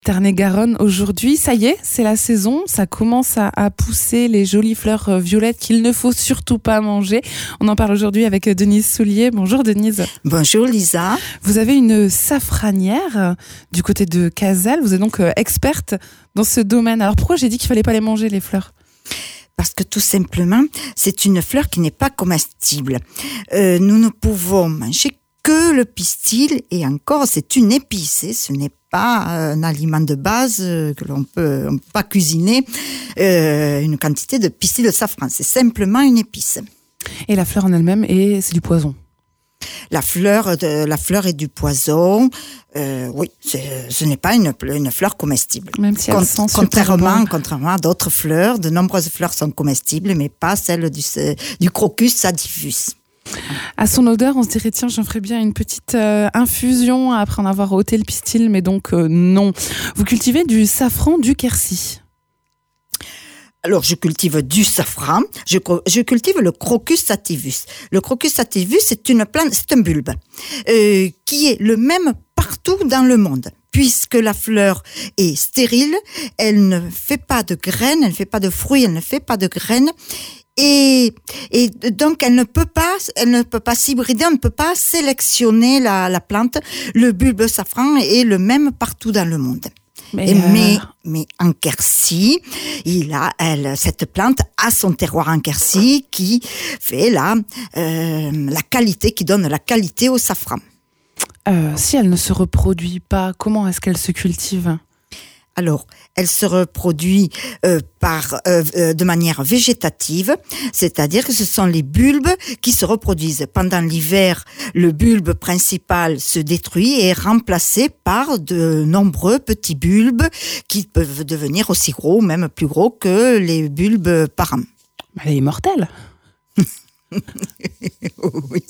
Tarn-et-Garonne aujourd'hui. Ça y est, c'est la saison, ça commence à pousser les jolies fleurs violettes qu'il ne faut surtout pas manger. On en parle aujourd'hui avec Denise Soulier. Bonjour Denise. Bonjour Lisa. Vous avez une safranière du côté de Casals, vous êtes donc experte dans ce domaine. Alors pourquoi j'ai dit qu'il fallait pas les manger les fleurs ? Parce que tout simplement, c'est une fleur qui n'est pas comestible. Nous ne pouvons manger que le pistil, et encore, c'est une épice. Ce n'est pas un aliment de base que l'on peut pas cuisiner une quantité de pistil de safran. C'est simplement une épice. Et la fleur en elle-même, c'est du poison. La fleur est du poison. Oui, ce n'est pas une fleur comestible. Même si elle sent contrairement à d'autres fleurs, de nombreuses fleurs sont comestibles, mais pas celle du Crocus sativus. À son odeur, on se dirait tiens, j'en ferais bien une petite infusion après en avoir ôté le pistil, mais donc non. Vous cultivez du safran du Quercy. Alors, je cultive du safran, je cultive le Crocus sativus. Le Crocus sativus, c'est une plante, c'est un bulbe, qui est le même partout dans le monde. Puisque la fleur est stérile, elle ne fait pas de graines, elle ne fait pas de fruits, elle ne fait pas de graines. Et donc, elle ne peut pas s'hybrider, on ne peut pas sélectionner la plante. Le bulbe safran est le même partout dans le monde. Mais en Quercy, cette plante a son terroir en Quercy qui fait la qualité, qui donne la qualité au safran. Si elle ne se reproduit pas, comment est-ce qu'elle se cultive ? Alors, elle se reproduit de manière végétative, c'est-à-dire que ce sont les bulbes qui se reproduisent. Pendant l'hiver, le bulbe principal se détruit et est remplacé par de nombreux petits bulbes qui peuvent devenir aussi gros, même plus gros que les bulbes parents. Elle est immortelle. Oui.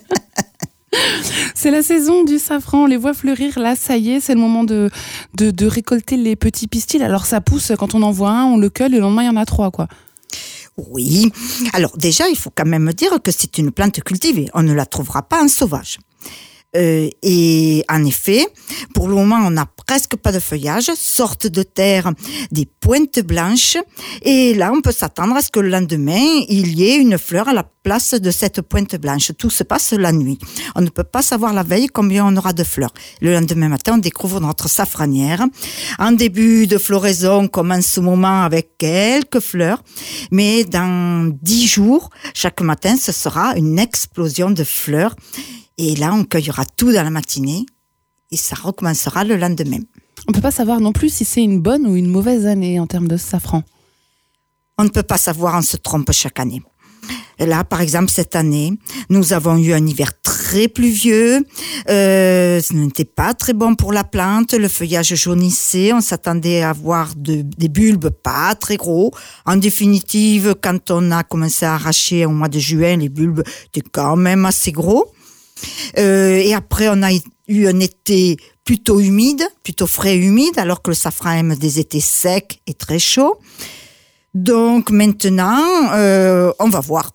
C'est la saison du safran, on les voit fleurir, là ça y est, c'est le moment de récolter les petits pistils. Alors ça pousse, quand on en voit un, on le cueille, le lendemain il y en a 3 quoi. Oui, alors déjà il faut quand même dire que c'est une plante cultivée, on ne la trouvera pas en sauvage. Et en effet, pour le moment, on n'a presque pas de feuillage, sortent de terre des pointes blanches, et là, on peut s'attendre à ce que le lendemain, il y ait une fleur à la place de cette pointe blanche. Tout se passe la nuit. On ne peut pas savoir la veille combien on aura de fleurs. Le lendemain matin, on découvre notre safranière. En début de floraison, on commence ce moment avec quelques fleurs, mais dans 10 jours, chaque matin, ce sera une explosion de fleurs. Et là, on cueillera tout dans la matinée et ça recommencera le lendemain. On ne peut pas savoir non plus si c'est une bonne ou une mauvaise année en termes de safran. On ne peut pas savoir, on se trompe chaque année. Et là, par exemple, cette année, nous avons eu un hiver très pluvieux. Ce n'était pas très bon pour la plante. Le feuillage jaunissait. On s'attendait à avoir des bulbes pas très gros. En définitive, quand on a commencé à arracher au mois de juin, les bulbes étaient quand même assez gros. Et après, on a eu un été plutôt humide, plutôt frais et humide, alors que le safran aime des étés secs et très chauds. Donc maintenant, on va voir.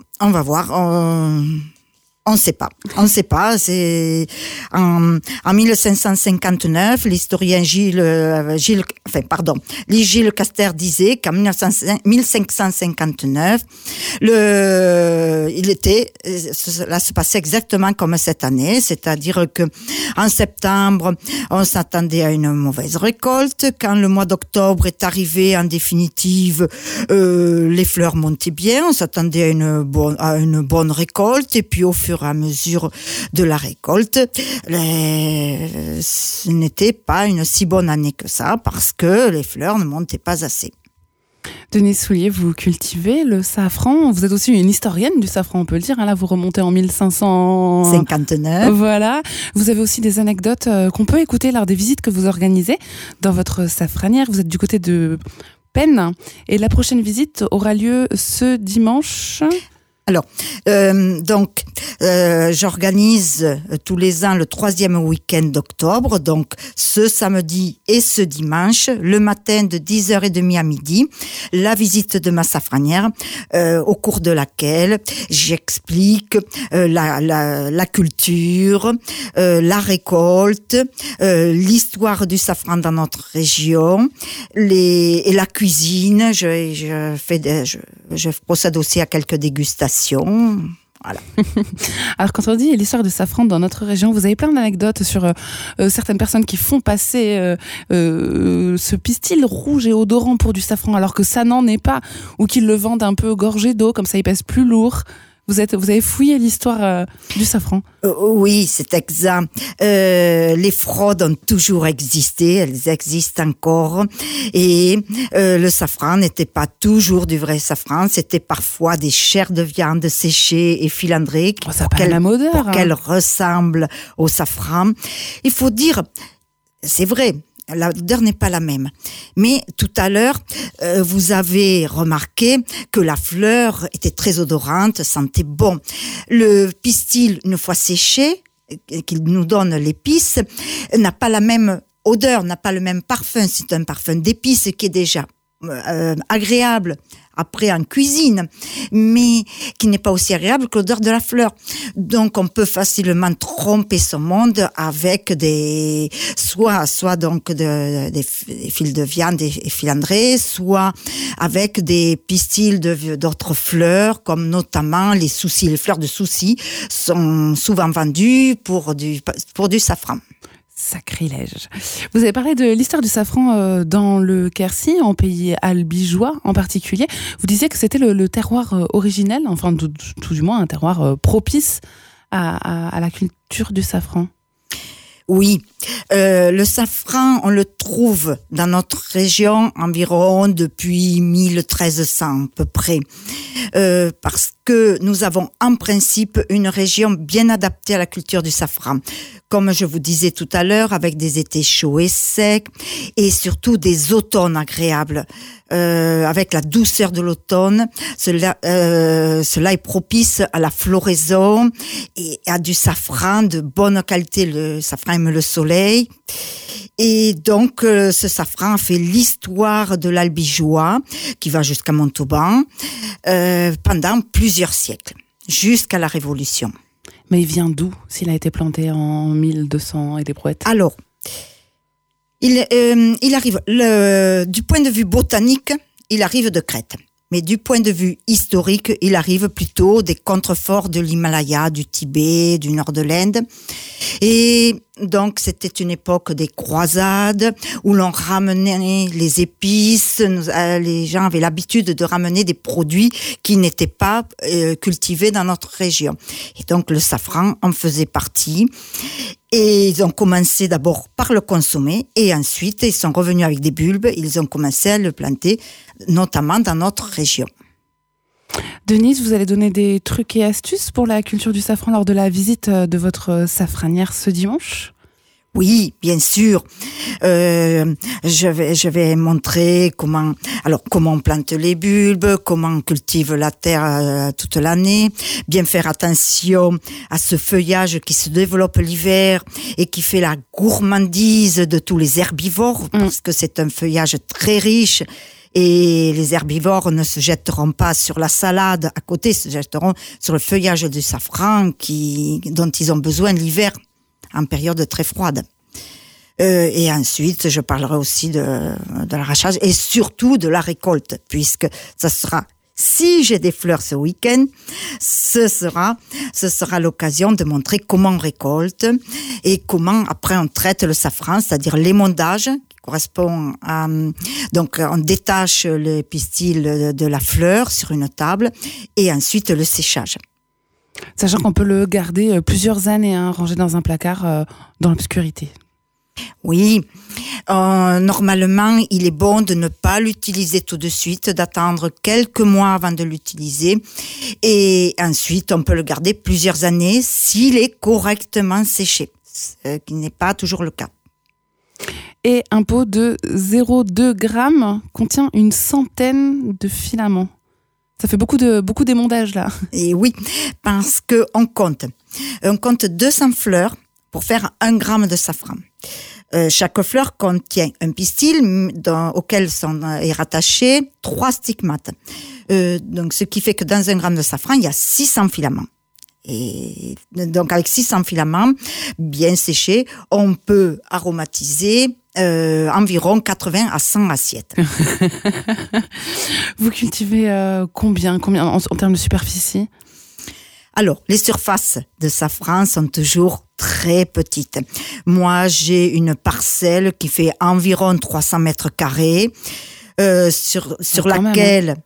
On ne sait pas. C'est en 1559, l'historien Gilles Castor disait qu'en 1559, cela se passait exactement comme cette année, c'est-à-dire que en septembre, on s'attendait à une mauvaise récolte. Quand le mois d'octobre est arrivé, en définitive, les fleurs montaient bien. On s'attendait à une bonne récolte, et puis au fur et à mesure de la récolte, ce n'était pas une si bonne année que ça, parce que les fleurs ne montaient pas assez. Denise Soulier, vous cultivez le safran. Vous êtes aussi une historienne du safran, on peut le dire. Là, vous remontez en 1559. Voilà. Vous avez aussi des anecdotes qu'on peut écouter lors des visites que vous organisez dans votre safranière. Vous êtes du côté de Penne. Et la prochaine visite aura lieu ce dimanche. Alors, j'organise tous les ans le 3e week-end d'octobre, donc ce samedi et ce dimanche, le matin de 10h30 à midi, la visite de ma safranière, au cours de laquelle j'explique la culture, la récolte, l'histoire du safran dans notre région, et la cuisine. Je procède aussi à quelques dégustations. Voilà. Alors quand on dit l'histoire du safran dans notre région, vous avez plein d'anecdotes sur certaines personnes qui font passer ce pistil rouge et odorant pour du safran alors que ça n'en est pas, ou qu'ils le vendent un peu gorgé d'eau, comme ça il pèse plus lourd. Vous avez fouillé l'histoire du safran. Oui, c'est exact. Les fraudes ont toujours existé, elles existent encore. Et le safran n'était pas toujours du vrai safran, c'était parfois des chairs de viande séchées et filandrées pour qu'elles ressemblent au safran. Il faut dire, c'est vrai, l'odeur n'est pas la même. Mais tout à l'heure, vous avez remarqué que la fleur était très odorante, sentait bon. Le pistil, une fois séché, qu'il nous donne l'épice, n'a pas la même odeur, n'a pas le même parfum. C'est un parfum d'épice qui est déjà agréable après en cuisine, mais qui n'est pas aussi agréable que l'odeur de la fleur. Donc on peut facilement tromper son monde avec soit donc des fils de viande et filandrés, soit avec des pistils d'autres fleurs, comme notamment les fleurs de souci sont souvent vendues pour du safran. Sacrilège. Vous avez parlé de l'histoire du safran dans le Quercy, en pays albigeois en particulier. Vous disiez que c'était le terroir originel, enfin tout du moins un terroir propice à la culture du safran. Oui, le safran, on le trouve dans notre région environ depuis 1300 à peu près, parce que nous avons en principe une région bien adaptée à la culture du safran. Comme je vous disais tout à l'heure, avec des étés chauds et secs, et surtout des automnes agréables. Avec la douceur de l'automne, cela est propice à la floraison et à du safran de bonne qualité. Le safran aime le soleil. Et donc, ce safran a fait l'histoire de l'albigeois, qui va jusqu'à Montauban, pendant plusieurs siècles, jusqu'à la Révolution. Mais il vient d'où, s'il a été planté en 1200 et des brouettes ? Alors, il arrive, du point de vue botanique, il arrive de Crète. Mais du point de vue historique, il arrive plutôt des contreforts de l'Himalaya, du Tibet, du nord de l'Inde. Et donc, c'était une époque des croisades où l'on ramenait les épices. Les gens avaient l'habitude de ramener des produits qui n'étaient pas cultivés dans notre région. Et donc, le safran en faisait partie. Et ils ont commencé d'abord par le consommer et ensuite, ils sont revenus avec des bulbes. Ils ont commencé à le planter, notamment dans notre région. Denise, vous allez donner des trucs et astuces pour la culture du safran lors de la visite de votre safranière ce dimanche ? Oui, bien sûr. Je vais montrer comment on plante les bulbes, comment on cultive la terre toute l'année, bien faire attention à ce feuillage qui se développe l'hiver et qui fait la gourmandise de tous les herbivores, parce que c'est un feuillage très riche. Et les herbivores ne se jetteront pas sur la salade à côté, se jetteront sur le feuillage du safran dont ils ont besoin l'hiver, en période très froide. Et ensuite, je parlerai aussi de l'arrachage et surtout de la récolte, puisque ça sera, si j'ai des fleurs ce week-end, ce sera l'occasion de montrer comment on récolte et comment après on traite le safran, c'est-à-dire l'émondage, correspond à, donc on détache le pistil de la fleur sur une table et ensuite le séchage. Sachant qu'on peut le garder plusieurs années, rangé dans un placard dans l'obscurité. Oui, normalement, il est bon de ne pas l'utiliser tout de suite, d'attendre quelques mois avant de l'utiliser. Et ensuite, on peut le garder plusieurs années s'il est correctement séché, ce qui n'est pas toujours le cas. Et un pot de 0,2 g contient une centaine de filaments. Ça fait beaucoup d'émondages là. Et oui, parce qu'on compte 200 fleurs pour faire 1 gramme de safran. Chaque fleur contient un pistil auquel est rattaché 3 stigmates. Donc, ce qui fait que dans 1 gramme de safran, il y a 600 filaments. Et donc, avec 600 filaments bien séchés, on peut aromatiser environ 80 à 100 assiettes. Vous cultivez combien en termes de superficie ? Alors, les surfaces de safran sont toujours très petites. Moi, j'ai une parcelle qui fait environ 300 mètres carrés, sur laquelle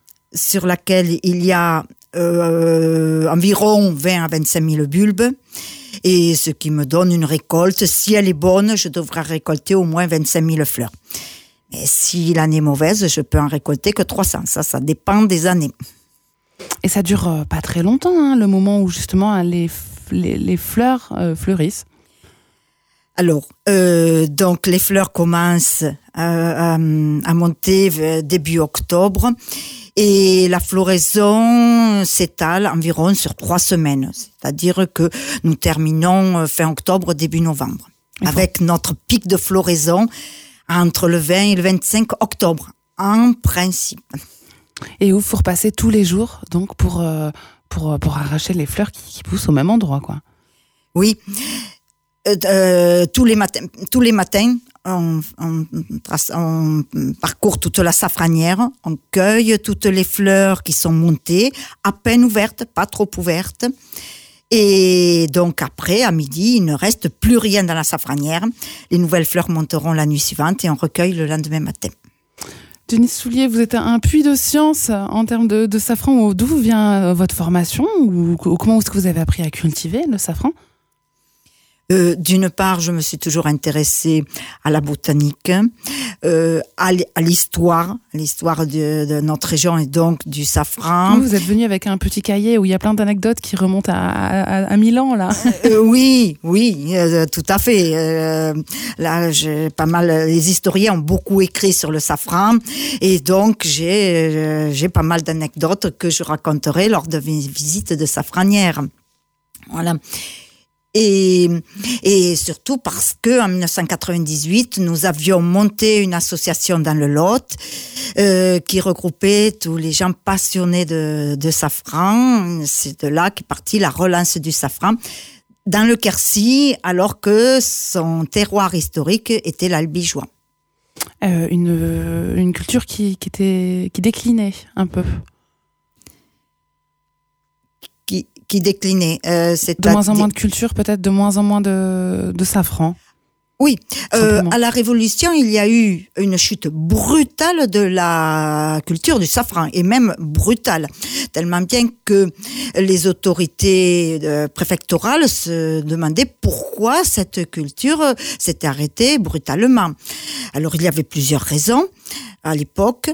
il y a environ 20 à 25 000 bulbes. Et ce qui me donne une récolte. Si elle est bonne, je devrais récolter au moins 25 000 fleurs. Mais si l'année est mauvaise, je peux en récolter que 300. Ça dépend des années. Et ça dure pas très longtemps, hein, le moment où justement les fleurs fleurissent. Alors, donc les fleurs commencent à monter début octobre et la floraison s'étale environ sur 3 semaines. C'est-à-dire que nous terminons fin octobre, début novembre, avec notre pic de floraison entre le 20 et le 25 octobre, en principe. Et où vous repassez tous les jours, donc pour arracher les fleurs qui poussent au même endroit, quoi. Oui, tous les matins, on parcourt toute la safranière, on cueille toutes les fleurs qui sont montées, à peine ouvertes, pas trop ouvertes. Et donc après, à midi, il ne reste plus rien dans la safranière. Les nouvelles fleurs monteront la nuit suivante et on recueille le lendemain matin. Denise Soulier, vous êtes un puits de science en termes de safran. D'où vient votre formation ou comment est-ce que vous avez appris à cultiver le safran ? D'une part, je me suis toujours intéressée à la botanique, à l'histoire de notre région et donc du safran. Vous êtes venu avec un petit cahier où il y a plein d'anecdotes qui remontent à 1000 ans, là. Oui, tout à fait. Là, j'ai pas mal. Les historiens ont beaucoup écrit sur le safran et donc j'ai pas mal d'anecdotes que je raconterai lors de mes visites de safranières. Voilà. Et surtout parce que en 1998, nous avions monté une association dans le Lot qui regroupait tous les gens passionnés de safran. C'est de là qu'est partie la relance du safran dans le Quercy, alors que son terroir historique était l'Albigeois. Une culture qui déclinait un peu. Qui déclinait. De moins en moins de culture, peut-être de moins en moins de safran. Oui, à la Révolution, il y a eu une chute brutale de la culture du safran, et même brutale, tellement bien que les autorités préfectorales se demandaient pourquoi cette culture s'était arrêtée brutalement. Alors, il y avait plusieurs raisons à l'époque,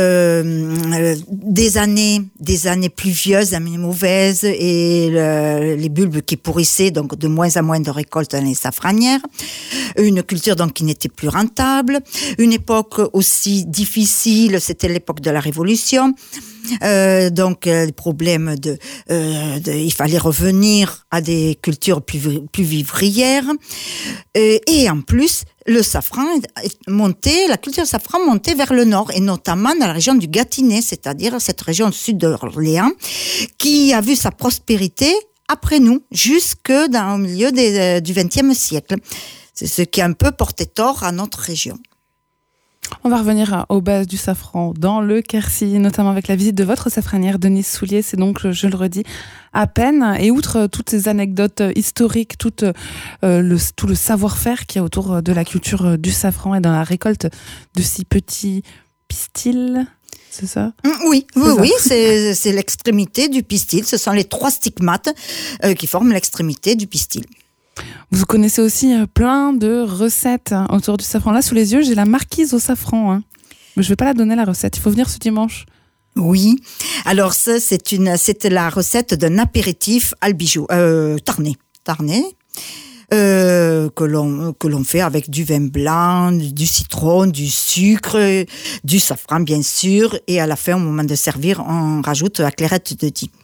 des années pluvieuses, des années mauvaises, et les bulbes qui pourrissaient, donc de moins en moins de récoltes dans les safranières, une culture donc qui n'était plus rentable, une époque aussi difficile, c'était l'époque de la Révolution. Donc les problèmes il fallait revenir à des cultures plus vivrières, et en plus le safran montait, la culture safran montait vers le nord, et notamment dans la région du Gâtinais, c'est-à-dire cette région du sud d'Orléans, qui a vu sa prospérité après nous, jusque au milieu du XXe siècle. C'est ce qui a un peu porté tort à notre région. On va revenir aux bases du safran dans le Quercy, notamment avec la visite de votre safranière, Denise Soulier. C'est donc, je le redis, à peine. Et outre toutes ces anecdotes historiques, tout le savoir-faire qu'il y a autour de la culture du safran et dans la récolte de si petits pistils, c'est ça ? Oui, c'est l'extrémité du pistil. Ce sont les 3 stigmates qui forment l'extrémité du pistil. Vous connaissez aussi plein de recettes autour du safran. Là, sous les yeux, j'ai la marquise au safran. Mais je ne vais pas la donner, la recette. Il faut venir ce dimanche. Oui. Alors, ça, c'est la recette d'un apéritif tarnais. que l'on fait avec du vin blanc, du citron, du sucre, du safran bien sûr, et à la fin, au moment de servir, on rajoute la clairette de Die.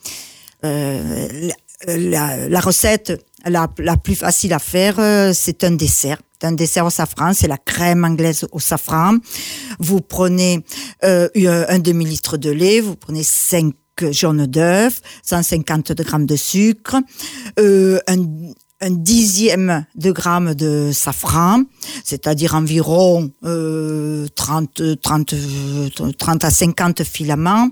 La recette la plus facile à faire, c'est un dessert. Un dessert au safran, c'est la crème anglaise au safran. Vous prenez un demi-litre de lait, vous prenez 5 jaunes d'œufs, 150 grammes de sucre, un dixième de gramme de safran, c'est-à-dire environ 30 à 50 filaments.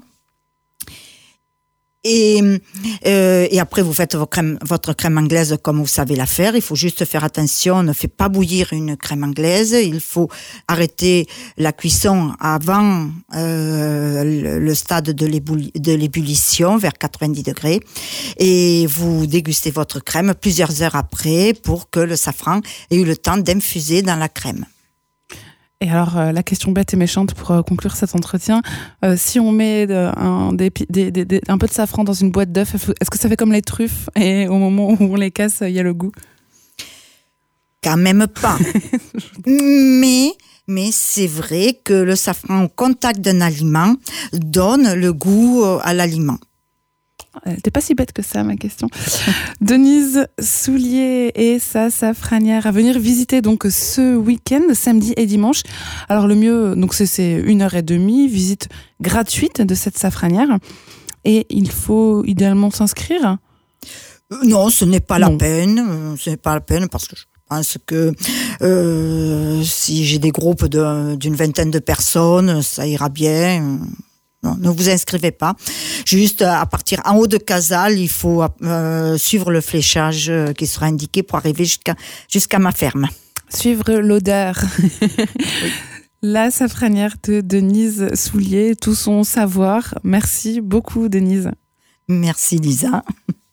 Et après, vous faites votre crème anglaise comme vous savez la faire. Il faut juste faire attention, on ne fait pas bouillir une crème anglaise. Il faut arrêter la cuisson avant le stade de l'ébullition, vers 90 degrés. Et vous dégustez votre crème plusieurs heures après pour que le safran ait eu le temps d'infuser dans la crème. Et alors, la question bête et méchante pour conclure cet entretien, si on met un peu de safran dans une boîte d'œufs, est-ce que ça fait comme les truffes et au moment où on les casse, il y a le goût ? Quand même pas. Mais c'est vrai que le safran au contact d'un aliment donne le goût à l'aliment. T'es pas si bête que ça, ma question. Denise Soulier et sa safranière à venir visiter donc ce week-end, samedi et dimanche. Alors le mieux, donc c'est 1h30, visite gratuite de cette safranière. Et il faut idéalement s'inscrire ? Non, ce n'est pas la peine. Ce n'est pas la peine parce que je pense que si j'ai des groupes d'une vingtaine de personnes, ça ira bien. Non, ne vous inscrivez pas. Juste à partir en haut de Casals, il faut suivre le fléchage qui sera indiqué pour arriver jusqu'à ma ferme. Suivre l'odeur. Oui. La safranière de Denise Soulier, tout son savoir. Merci beaucoup, Denise. Merci, Lisa.